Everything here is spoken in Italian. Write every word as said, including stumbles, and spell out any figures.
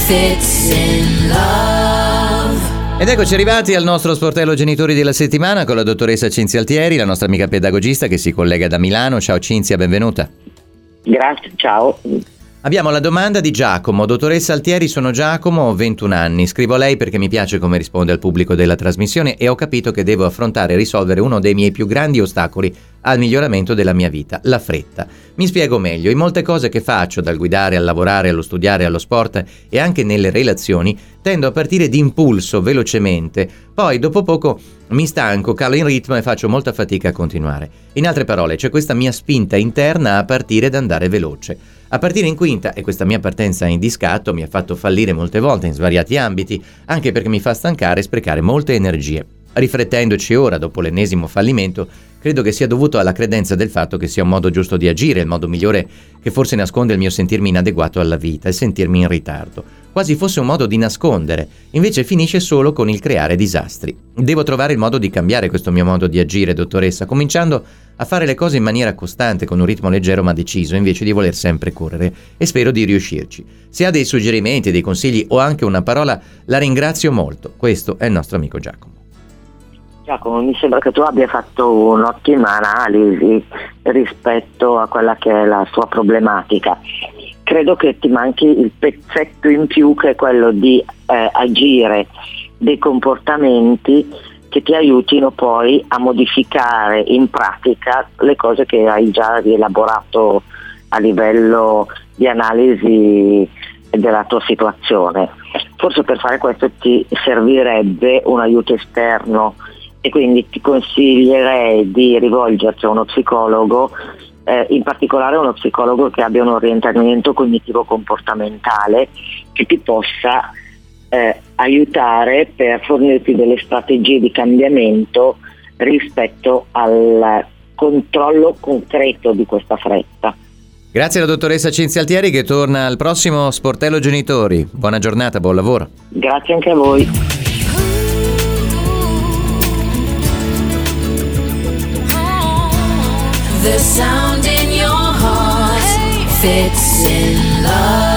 Fits in Love. Ed eccoci arrivati al nostro sportello genitori della settimana con la dottoressa Cinzia Altieri, la nostra amica pedagogista che si collega da Milano. Ciao Cinzia, benvenuta. Grazie, ciao. Abbiamo la domanda di Giacomo. Dottoressa Altieri, sono Giacomo, ho ventuno anni. Scrivo a lei perché mi piace come risponde al pubblico della trasmissione e ho capito che devo affrontare e risolvere uno dei miei più grandi ostacoli al miglioramento della mia vita, la fretta. Mi spiego meglio. In molte cose che faccio, dal guidare al lavorare, allo studiare, allo sport e anche nelle relazioni, tendo a partire d'impulso, velocemente. Poi, dopo poco, mi stanco, calo in ritmo e faccio molta fatica a continuare. In altre parole, c'è questa mia spinta interna a partire ed andare veloce. A partire in quinta, e questa mia partenza in discatto mi ha fatto fallire molte volte in svariati ambiti, anche perché mi fa stancare e sprecare molte energie. Riflettendoci ora, dopo l'ennesimo fallimento, credo che sia dovuto alla credenza del fatto che sia un modo giusto di agire, il modo migliore che forse nasconde il mio sentirmi inadeguato alla vita, il sentirmi in ritardo. Quasi fosse un modo di nascondere, invece finisce solo con il creare disastri. Devo trovare il modo di cambiare questo mio modo di agire, dottoressa, cominciando a fare le cose in maniera costante, con un ritmo leggero ma deciso, invece di voler sempre correre, e spero di riuscirci. Se ha dei suggerimenti, dei consigli o anche una parola, la ringrazio molto. Questo è il nostro amico Giacomo. Giacomo, mi sembra che tu abbia fatto un'ottima analisi rispetto a quella che è la sua problematica. Credo che ti manchi il pezzetto in più, che è quello di eh, agire dei comportamenti che ti aiutino poi a modificare in pratica le cose che hai già rielaborato a livello di analisi della tua situazione. Forse per fare questo ti servirebbe un aiuto esterno e quindi ti consiglierei di rivolgerti a uno psicologo, eh, in particolare uno psicologo che abbia un orientamento cognitivo-comportamentale che ti possa eh, aiutare per fornirti delle strategie di cambiamento rispetto al controllo concreto di questa fretta. Grazie alla dottoressa Cinzia Altieri, che torna al prossimo Sportello Genitori. Buona giornata, buon lavoro. Grazie anche a voi. The sound in your heart fits in love.